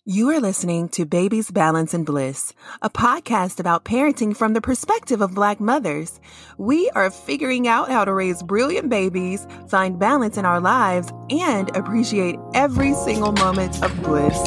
You are listening to Babies, Balance, and Bliss, a podcast about parenting from the perspective of Black mothers. We are figuring out how to raise brilliant babies, find balance in our lives, and appreciate every single moment of bliss.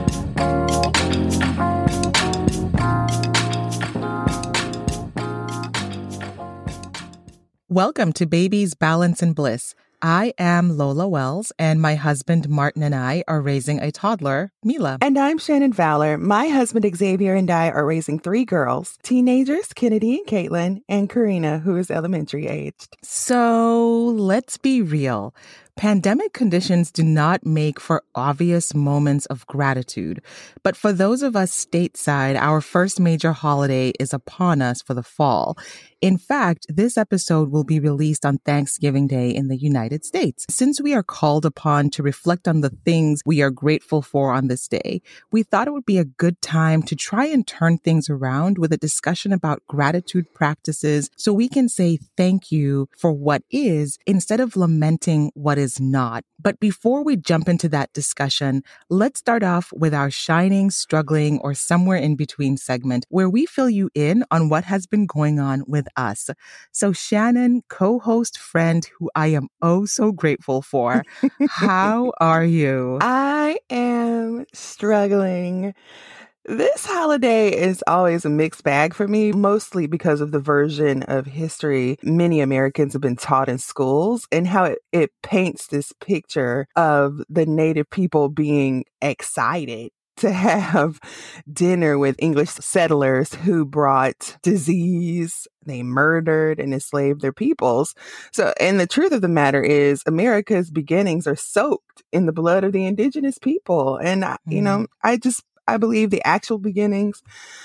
Welcome to Babies, Balance, and Bliss. I am Lola Wells, and my husband Martin and I are raising a toddler, Mila. And I'm Shannon Fowler. My husband Xavier and I are raising 3 girls, teenagers, Kennedy and Caitlin, and Karina, who is elementary aged. So let's be real. Pandemic conditions do not make for obvious moments of gratitude. But for those of us stateside, our first major holiday is upon us for the fall. In fact, this episode will be released on Thanksgiving Day in the United States. Since we are called upon to reflect on the things we are grateful for on this day, we thought it would be a good time to try and turn things around with a discussion about gratitude practices so we can say thank you for what is instead of lamenting what is not. But before we jump into that discussion, let's start off with our shining, struggling, or somewhere in between segment where we fill you in on what has been going on with us. So Shannon, co-host friend who I am oh so grateful for, how are you? I am struggling. This holiday is always a mixed bag for me, mostly because of the version of history many Americans have been taught in schools and how it paints this picture of the Native people being excited to have dinner with English settlers who brought disease. They murdered and enslaved their peoples. So, and the truth of the matter is America's beginnings are soaked in the blood of the indigenous people. And, I believe the actual beginnings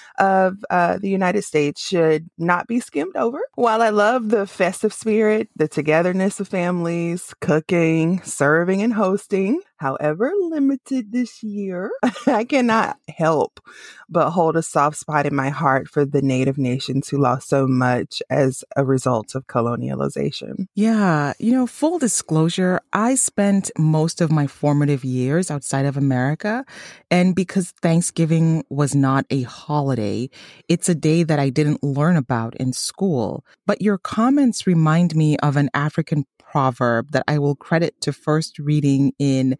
of the United States should not be skimmed over. While I love the festive spirit, the togetherness of families, cooking, serving, and hosting, however limited this year, I cannot help but hold a soft spot in my heart for the Native nations who lost so much as a result of colonialization. Yeah, full disclosure, I spent most of my formative years outside of America. And because Thanksgiving was not a holiday, it's a day that I didn't learn about in school. But your comments remind me of an African proverb that I will credit to first reading in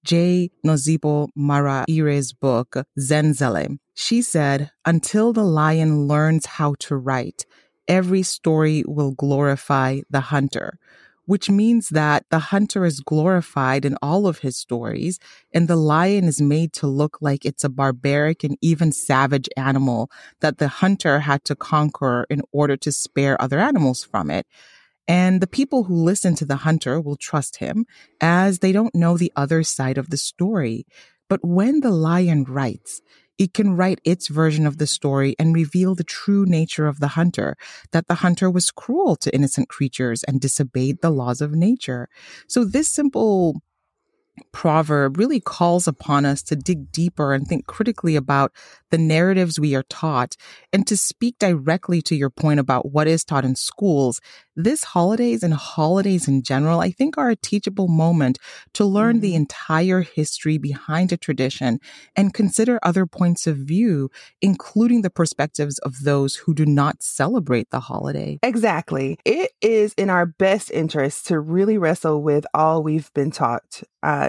J. Nozipo Maraire's book, Zenzele. She said, "Until the lion learns how to write, every story will glorify the hunter," which means that the hunter is glorified in all of his stories, and the lion is made to look like it's a barbaric and even savage animal that the hunter had to conquer in order to spare other animals from it. And the people who listen to the hunter will trust him as they don't know the other side of the story. But when the lion writes, it can write its version of the story and reveal the true nature of the hunter, that the hunter was cruel to innocent creatures and disobeyed the laws of nature. So this simple proverb really calls upon us to dig deeper and think critically about the narratives we are taught. And to speak directly to your point about what is taught in schools, this holidays and holidays in general, I think are a teachable moment to learn the entire history behind a tradition and consider other points of view, including the perspectives of those who do not celebrate the holiday. Exactly. It is in our best interest to really wrestle with all we've been taught,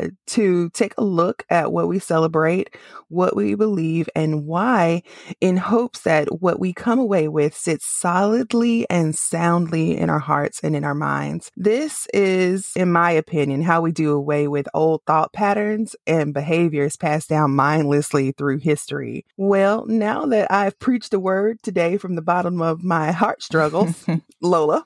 to take a look at what we celebrate, what we believe, and why, in hopes that what we come away with sits solidly and soundly in our hearts and in our minds. This is, in my opinion, how we do away with old thought patterns and behaviors passed down mindlessly through history. Well, now that I've preached a word today from the bottom of my heart struggles, Lola,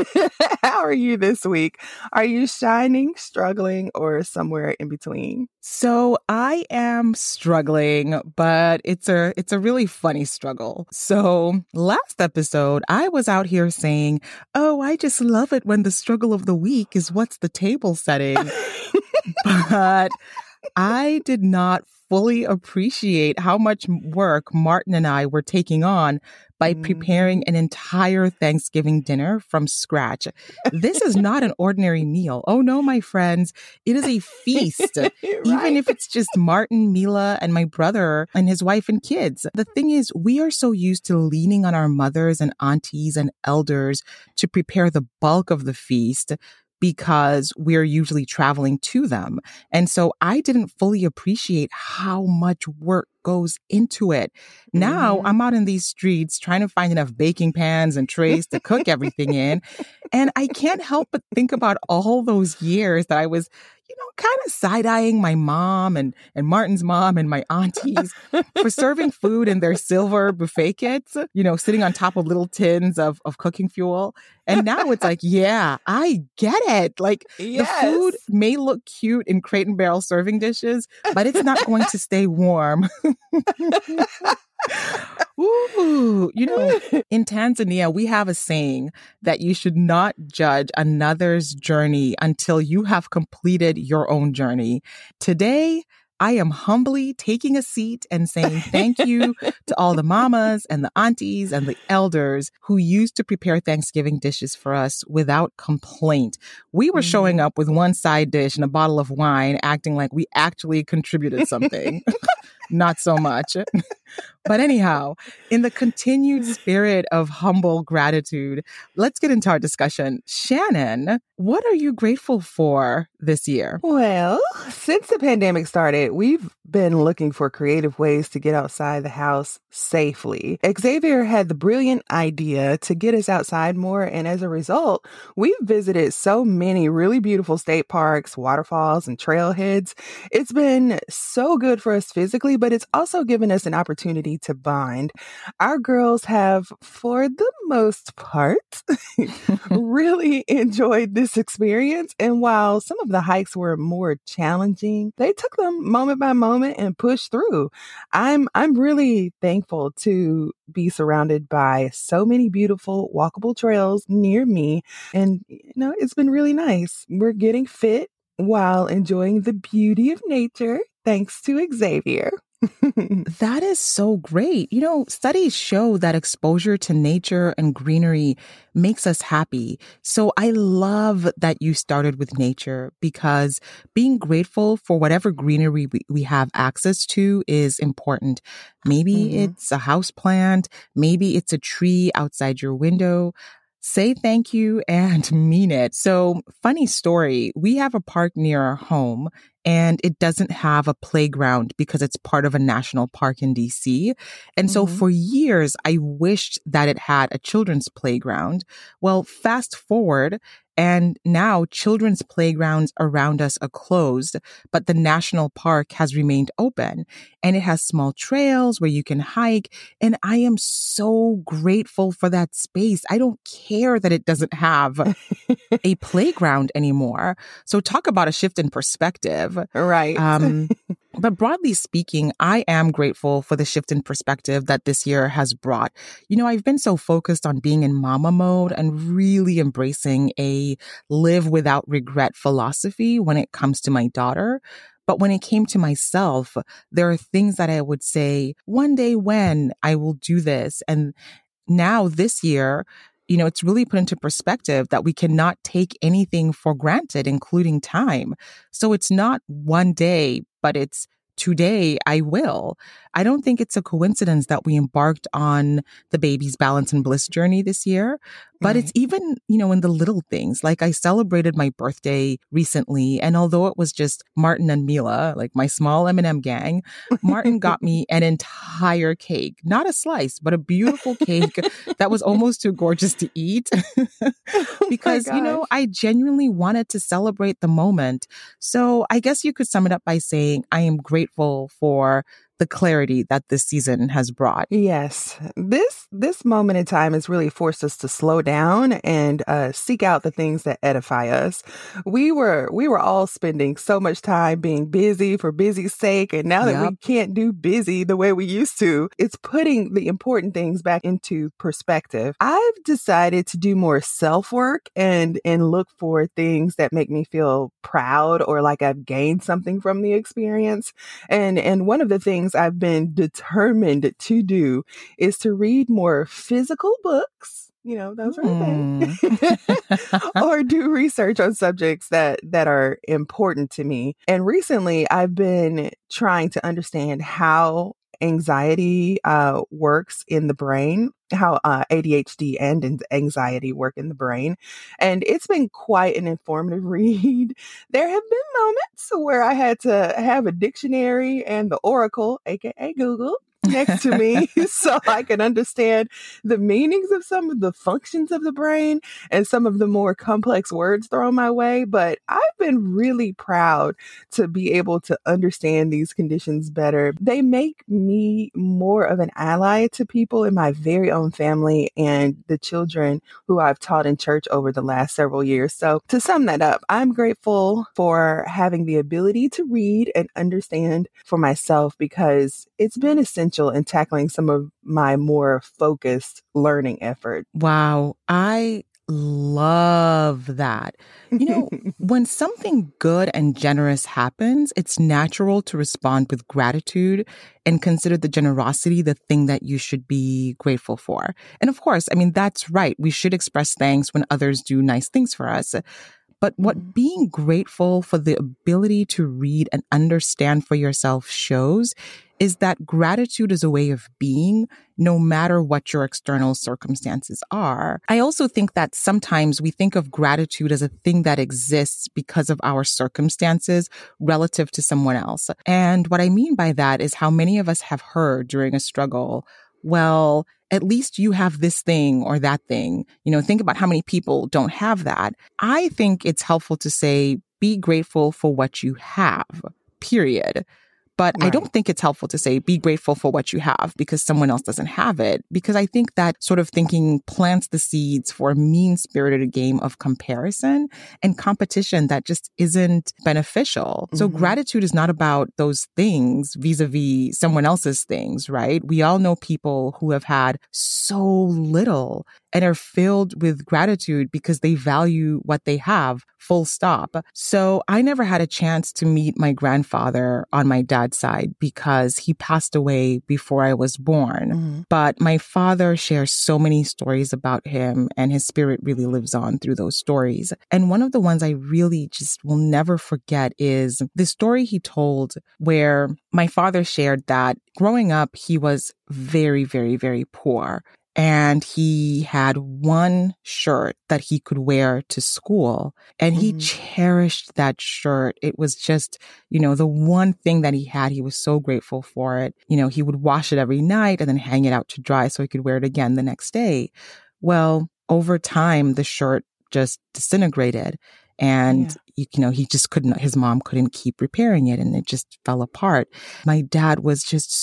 how are you this week? Are you shining, struggling, or somewhere in between? So I am struggling, but it's a really funny struggle. So last episode, I was out here saying, "Oh, I just love it when the struggle of the week is what's the table setting." But I did not fully appreciate how much work Martin and I were taking on by preparing an entire Thanksgiving dinner from scratch. This is not an ordinary meal. Oh no, my friends, it is a feast. Right? Even if it's just Martin, Mila, and my brother and his wife and kids. The thing is, we are so used to leaning on our mothers and aunties and elders to prepare the bulk of the feast because we're usually traveling to them. And so I didn't fully appreciate how much work goes into it. Now I'm out in these streets trying to find enough baking pans and trays to cook everything in. And I can't help but think about all those years that I was, kind of side-eyeing my mom and Martin's mom and my aunties for serving food in their silver buffet kits, sitting on top of little tins of cooking fuel. And now it's like, yeah, I get it. Like Yes. the food may look cute in Crate and Barrel serving dishes, but it's not going to stay warm. Ooh, in Tanzania, we have a saying that you should not judge another's journey until you have completed your own journey. Today, I am humbly taking a seat and saying thank you to all the mamas and the aunties and the elders who used to prepare Thanksgiving dishes for us without complaint. We were showing up with one side dish and a bottle of wine, acting like we actually contributed something. Not so much. But anyhow, in the continued spirit of humble gratitude, let's get into our discussion. Shannon, what are you grateful for this year? Well, since the pandemic started, we've been looking for creative ways to get outside the house safely. Xavier had the brilliant idea to get us outside more, and as a result, we've visited so many really beautiful state parks, waterfalls, and trailheads. It's been so good for us physically, but it's also given us an opportunity to bond. Our girls have, for the most part, really enjoyed this experience. And while some of the hikes were more challenging, they took them moment by moment and pushed through. I'm really thankful to be surrounded by so many beautiful walkable trails near me. And, it's been really nice. We're getting fit while enjoying the beauty of nature, thanks to Xavier. That is so great. Studies show that exposure to nature and greenery makes us happy. So I love that you started with nature because being grateful for whatever greenery we have access to is important. Maybe it's a house plant. Maybe it's a tree outside your window. Say thank you and mean it. So, funny story, we have a park near our home and it doesn't have a playground because it's part of a national park in DC. And so for years, I wished that it had a children's playground. Well, fast forward, and now children's playgrounds around us are closed, but the national park has remained open and it has small trails where you can hike. And I am so grateful for that space. I don't care that it doesn't have a playground anymore. So talk about a shift in perspective. Right. But broadly speaking, I am grateful for the shift in perspective that this year has brought. I've been so focused on being in mama mode and really embracing a live without regret philosophy when it comes to my daughter. But when it came to myself, there are things that I would say, one day when I will do this. And now this year, it's really put into perspective that we cannot take anything for granted, including time. So it's not one day, but it's today I will. I don't think it's a coincidence that we embarked on the Baby's Balance and Bliss journey this year, but it's even, in the little things. Like I celebrated my birthday recently, and although it was just Martin and Mila, like my small M&M gang, Martin got me an entire cake, not a slice, but a beautiful cake that was almost too gorgeous to eat because, I genuinely wanted to celebrate the moment. So I guess you could sum it up by saying I am grateful for the clarity that this season has brought. Yes. This moment in time has really forced us to slow down and seek out the things that edify us. We were all spending so much time being busy for busy's sake, and now that we can't do busy the way we used to, it's putting the important things back into perspective. I've decided to do more self-work and look for things that make me feel proud or like I've gained something from the experience. And one of the things things I've been determined to do is to read more physical books. Those are a thing. Or do research on subjects that are important to me. And recently, I've been trying to understand how anxiety works in the brain, how ADHD and anxiety work in the brain. And it's been quite an informative read. There have been moments where I had to have a dictionary and the Oracle, aka Google, next to me so I can understand the meanings of some of the functions of the brain and some of the more complex words thrown my way. But I've been really proud to be able to understand these conditions better. They make me more of an ally to people in my very own family and the children who I've taught in church over the last several years. So to sum that up, I'm grateful for having the ability to read and understand for myself because it's been essential in tackling some of my more focused learning efforts. Wow. I love that. When something good and generous happens, it's natural to respond with gratitude and consider the generosity the thing that you should be grateful for. And of course, that's right. We should express thanks when others do nice things for us. But what being grateful for the ability to read and understand for yourself shows is that gratitude is a way of being, no matter what your external circumstances are. I also think that sometimes we think of gratitude as a thing that exists because of our circumstances relative to someone else. And what I mean by that is how many of us have heard during a struggle, well, at least you have this thing or that thing. Think about how many people don't have that. I think it's helpful to say, be grateful for what you have, period. But right. I don't think it's helpful to say, be grateful for what you have because someone else doesn't have it. Because I think that sort of thinking plants the seeds for a mean-spirited game of comparison and competition that just isn't beneficial. So gratitude is not about those things vis-a-vis someone else's things, right? We all know people who have had so little and are filled with gratitude because they value what they have, full stop. So I never had a chance to meet my grandfather on my dad's side because he passed away before I was born. But my father shares so many stories about him, and his spirit really lives on through those stories. And one of the ones I really just will never forget is the story he told where my father shared that growing up, he was very, very, very poor. And he had one shirt that he could wear to school. And he cherished that shirt. It was just, the one thing that he had. He was so grateful for it. He would wash it every night and then hang it out to dry so he could wear it again the next day. Well, over time, the shirt just disintegrated. And, he just couldn't, his mom couldn't keep repairing it and it just fell apart. My dad was just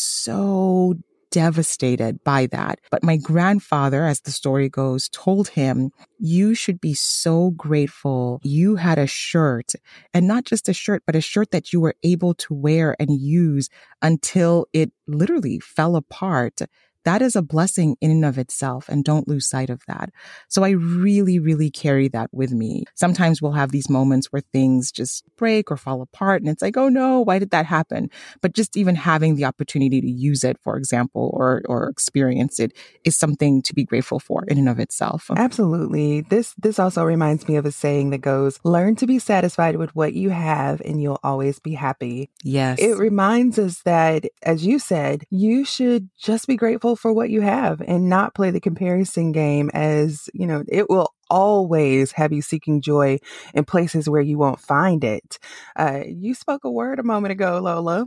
so devastated by that. But my grandfather, as the story goes, told him, you should be so grateful you had a shirt, and not just a shirt, but a shirt that you were able to wear and use until it literally fell apart. That is a blessing in and of itself, and don't lose sight of that. So I really, really carry that with me. Sometimes we'll have these moments where things just break or fall apart, and it's like, oh no, why did that happen? But just even having the opportunity to use it, for example, or experience it is something to be grateful for in and of itself. Absolutely. This also reminds me of a saying that goes, learn to be satisfied with what you have and you'll always be happy. Yes. It reminds us that, as you said, you should just be grateful for what you have and not play the comparison game, as it will always have you seeking joy in places where you won't find it. You spoke a word a moment ago, Lola.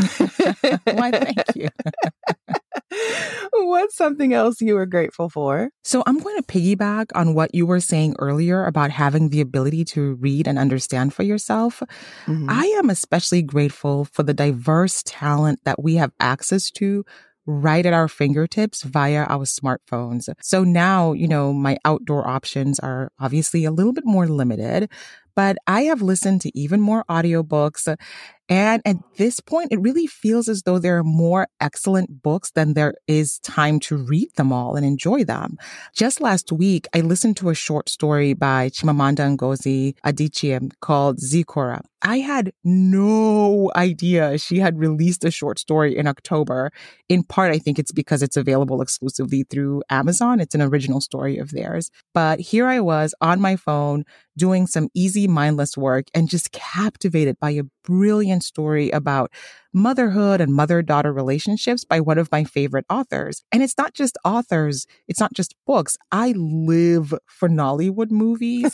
Why, thank you. What's something else you were grateful for? So I'm going to piggyback on what you were saying earlier about having the ability to read and understand for yourself. I am especially grateful for the diverse talent that we have access to right at our fingertips via our smartphones. So now, my outdoor options are obviously a little bit more limited, But I have listened to even more audiobooks. And at this point, it really feels as though there are more excellent books than there is time to read them all and enjoy them. Just last week, I listened to a short story by Chimamanda Ngozi Adichie called Zikora. I had no idea she had released a short story in October. In part, I think it's because it's available exclusively through Amazon. It's an original story of theirs. But here I was on my phone doing some easy, mindless work and just captivated by a brilliant story about motherhood and mother-daughter relationships by one of my favorite authors. And it's not just authors. It's not just books. I live for Nollywood movies.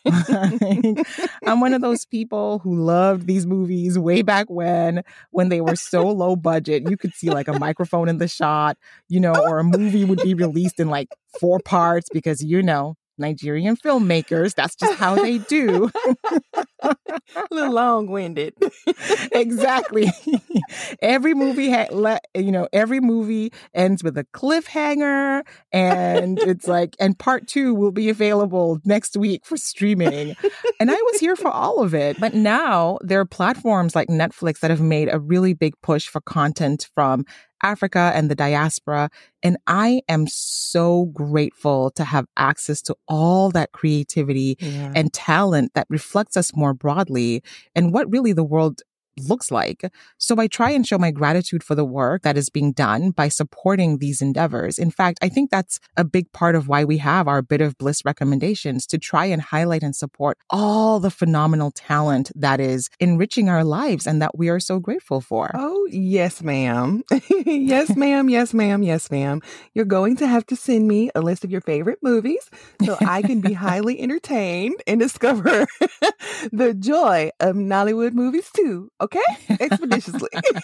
I'm one of those people who loved these movies way back when they were so low budget. You could see like a microphone in the shot, or a movie would be released in like 4 parts because, Nigerian filmmakers, that's just how they do. A little long-winded. Exactly. Every movie every movie ends with a cliffhanger, and it's like, and part 2 will be available next week for streaming. And I was here for all of it. But now there are platforms like Netflix that have made a really big push for content from Africa and the diaspora. And I am so grateful to have access to all that creativity and talent that reflects us more broadly and what really the world looks like. So I try and show my gratitude for the work that is being done by supporting these endeavors. In fact, I think that's a big part of why we have our Bit of Bliss recommendations, to try and highlight and support all the phenomenal talent that is enriching our lives and that we are so grateful for. Oh, yes, ma'am. Yes, ma'am. Yes, ma'am. Yes, ma'am. You're going to have to send me a list of your favorite movies so I can be highly entertained and discover the joy of Nollywood movies too. Okay? Expeditiously.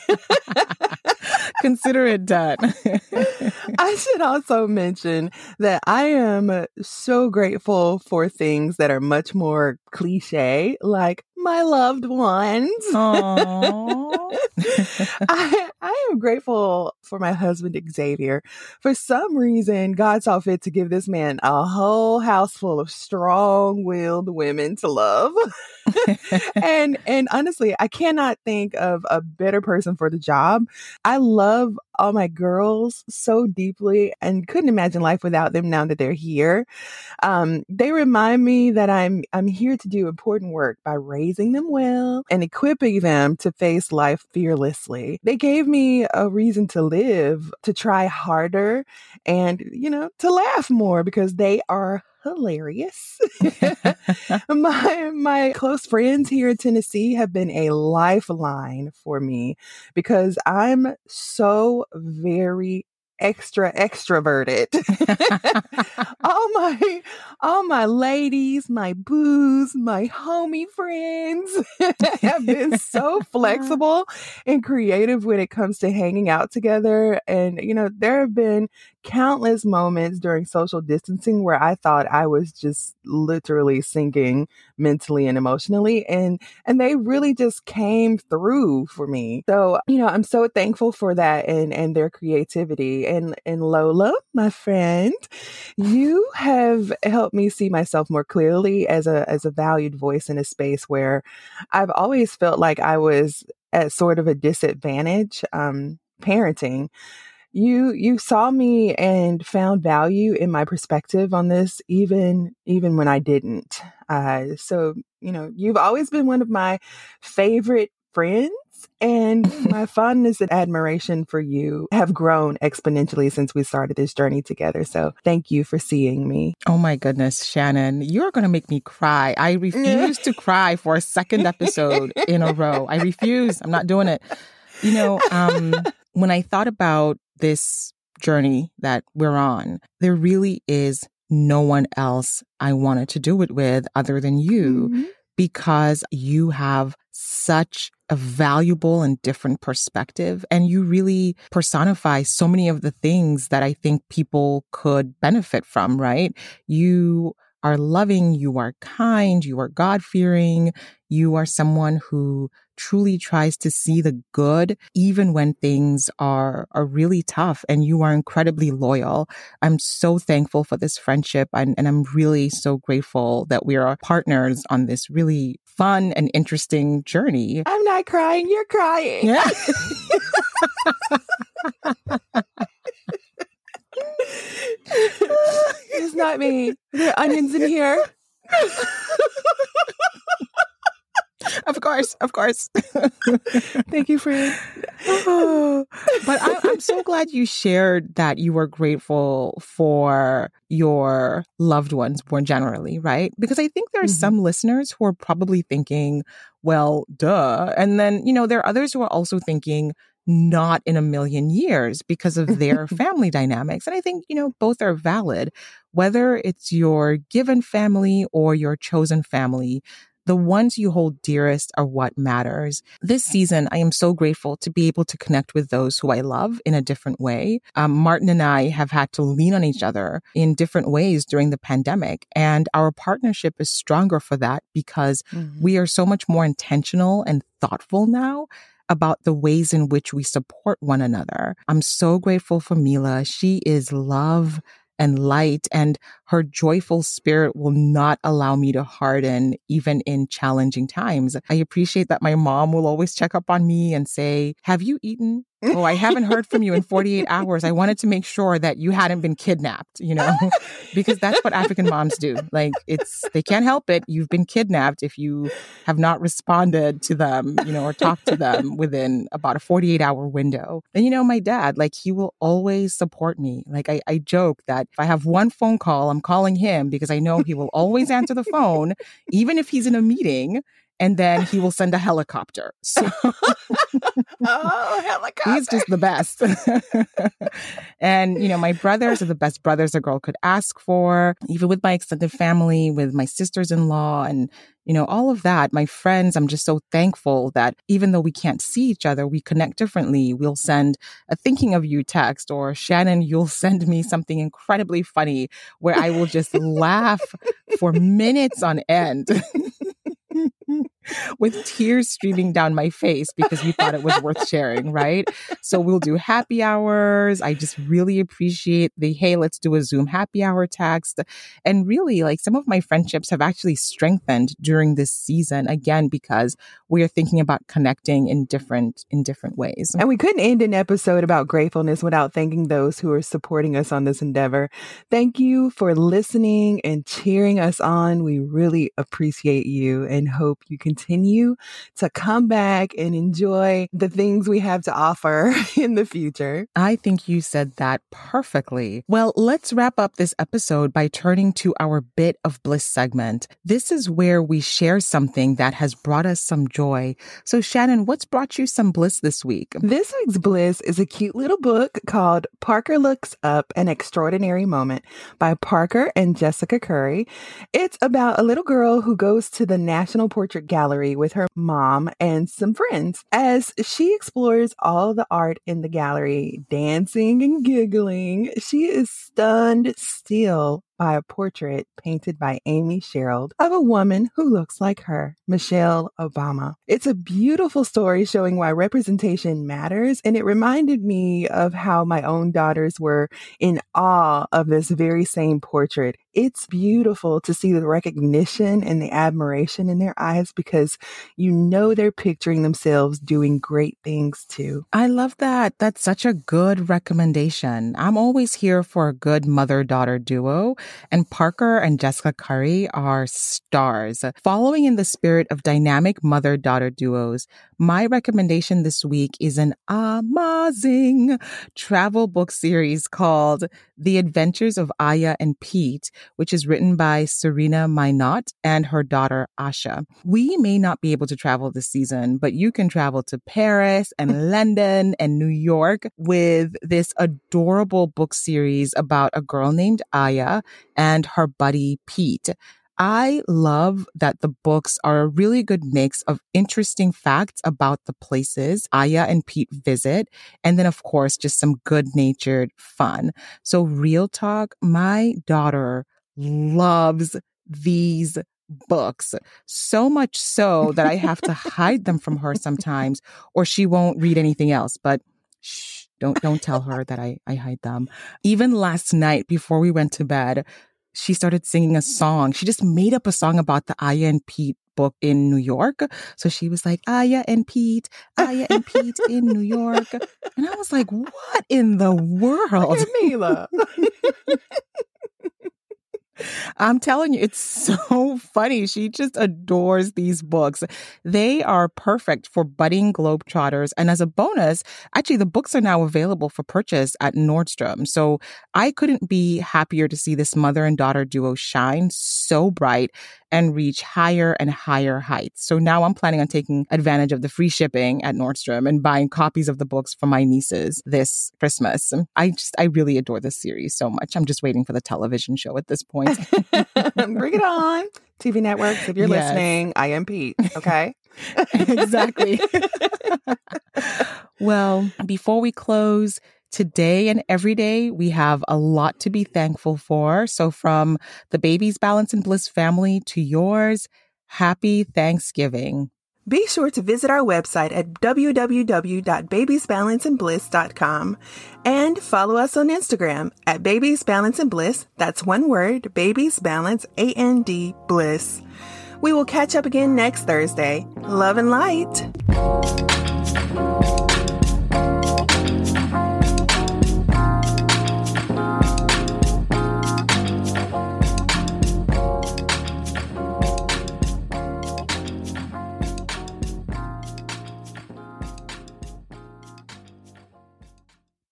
Consider it done. I should also mention that I am so grateful for things that are much more cliche, like my loved ones. I am grateful for my husband, Xavier. For some reason, God saw fit to give this man a whole house full of strong-willed women to love. And honestly, I cannot think of a better person for the job. I love all my girls so deeply and couldn't imagine life without them now that they're here. They remind me that I'm here to do important work by raising them well and equipping them to face life fearlessly. They gave me a reason to live, to try harder, and, to laugh more because they are hilarious. My close friends here in Tennessee have been a lifeline for me because I'm so very extroverted. all my ladies, my boos, my homie friends have been so flexible and creative when it comes to hanging out together. And, there have been countless moments during social distancing where I thought I was just literally sinking mentally and emotionally. And they really just came through for me. So, I'm so thankful for that and their creativity. And Lola, my friend, you have helped me see myself more clearly as a valued voice in a space where I've always felt like I was at sort of a disadvantage, parenting. You saw me and found value in my perspective on this, even when I didn't. So, you've always been one of my favorite friends, and my fondness and admiration for you have grown exponentially since we started this journey together. So thank you for seeing me. Oh my goodness, Shannon, you're going to make me cry. I refuse to cry for a second episode in a row. I refuse. I'm not doing it. When I thought about this journey that we're on, there really is no one else I wanted to do it with other than you, because you have such a valuable and different perspective, and you really personify so many of the things that I think people could benefit from, right? You are loving, you are kind, you are God-fearing, you are someone who truly tries to see the good, even when things are really tough, and you are incredibly loyal. I'm so thankful for this friendship, and I'm really so grateful that we are partners on this really fun and interesting journey. I'm not crying, you're crying. Yeah. It's not me. There are onions in here. Of course. Thank you, friend. But I'm so glad you shared that you were grateful for your loved ones more generally, right? Because I think there are some listeners who are probably thinking, well, duh. And then, there are others who are also thinking, not in a million years because of their family dynamics. And I think, both are valid. Whether it's your given family or your chosen family, the ones you hold dearest are what matters. This season, I am so grateful to be able to connect with those who I love in a different way. Martin and I have had to lean on each other in different ways during the pandemic. And our partnership is stronger for that because we are so much more intentional and thoughtful now about the ways in which we support one another. I'm so grateful for Mila. She is love and light, and her joyful spirit will not allow me to harden even in challenging times. I appreciate that my mom will always check up on me and say, "Have you eaten? Oh, I haven't heard from you in 48 hours. I wanted to make sure that you hadn't been kidnapped," because that's what African moms do. Like, they can't help it. You've been kidnapped if you have not responded to them, or talked to them within about a 48-hour window. And, my dad, he will always support me. I joke that if I have one phone call, I'm calling him because I know he will always answer the phone, even if he's in a meeting. And then he will send a helicopter. So helicopter. He's just the best. And, my brothers are the best brothers a girl could ask for, even with my extended family, with my sisters-in-law and, all of that. My friends, I'm just so thankful that even though we can't see each other, we connect differently. We'll send a thinking of you text, or Shannon, you'll send me something incredibly funny where I will just laugh for minutes on end. With tears streaming down my face because we thought it was worth sharing, right? So we'll do happy hours. I just really appreciate the, hey, let's do a Zoom happy hour text. And really, some of my friendships have actually strengthened during this season, again, because we are thinking about connecting in different ways. And we couldn't end an episode about gratefulness without thanking those who are supporting us on this endeavor. Thank you for listening and cheering us on. We really appreciate you and hope you continue to come back and enjoy the things we have to offer in the future. I think you said that perfectly. Well, let's wrap up this episode by turning to our Bit of Bliss segment. This is where we share something that has brought us some joy. So Shannon, what's brought you some bliss this week? This week's bliss is a cute little book called Parker Looks Up, An Extraordinary Moment by Parker and Jessica Curry. It's about a little girl who goes to the National Portrait Gallery with her mom and some friends. As she explores all the art in the gallery, dancing and giggling, she is stunned still by a portrait painted by Amy Sherald of a woman who looks like her, Michelle Obama. It's a beautiful story showing why representation matters, and it reminded me of how my own daughters were in awe of this very same portrait. It's beautiful to see the recognition and the admiration in their eyes because they're picturing themselves doing great things too. I love that. That's such a good recommendation. I'm always here for a good mother-daughter duo, and Parker and Jessica Curry are stars. Following in the spirit of dynamic mother-daughter duos, my recommendation this week is an amazing travel book series called The Adventures of Aya and Pete, which is written by Serena Minot and her daughter Asha. We may not be able to travel this season, but you can travel to Paris and London and New York with this adorable book series about a girl named Aya and her buddy Pete. I love that the books are a really good mix of interesting facts about the places Aya and Pete visit, and then, of course, just some good-natured fun. So real talk, my daughter loves these books, so much so that I have to hide them from her sometimes, or she won't read anything else. But shh, don't tell her that I hide them. Even last night before we went to bed, she started singing a song. She just made up a song about the Aya and Pete book in New York. So she was like, Aya and Pete in New York. And I was like, what in the world? Look at Mila. I'm telling you, it's so funny. She just adores these books. They are perfect for budding Globetrotters. And as a bonus, actually, the books are now available for purchase at Nordstrom. So I couldn't be happier to see this mother and daughter duo shine so bright and reach higher and higher heights. So now I'm planning on taking advantage of the free shipping at Nordstrom and buying copies of the books for my nieces this Christmas. I really adore this series so much. I'm just waiting for the television show at this point. Bring it on. TV networks, if you're listening, I am Pete, okay? Exactly. Well, before we close, today and every day, we have a lot to be thankful for. So from the Babies Balance and Bliss family to yours, happy Thanksgiving. Be sure to visit our website at www.babiesbalanceandbliss.com and follow us on Instagram at Babies Balance and Bliss. That's one word, Babies Balance, A-N-D, Bliss. We will catch up again next Thursday. Love and light.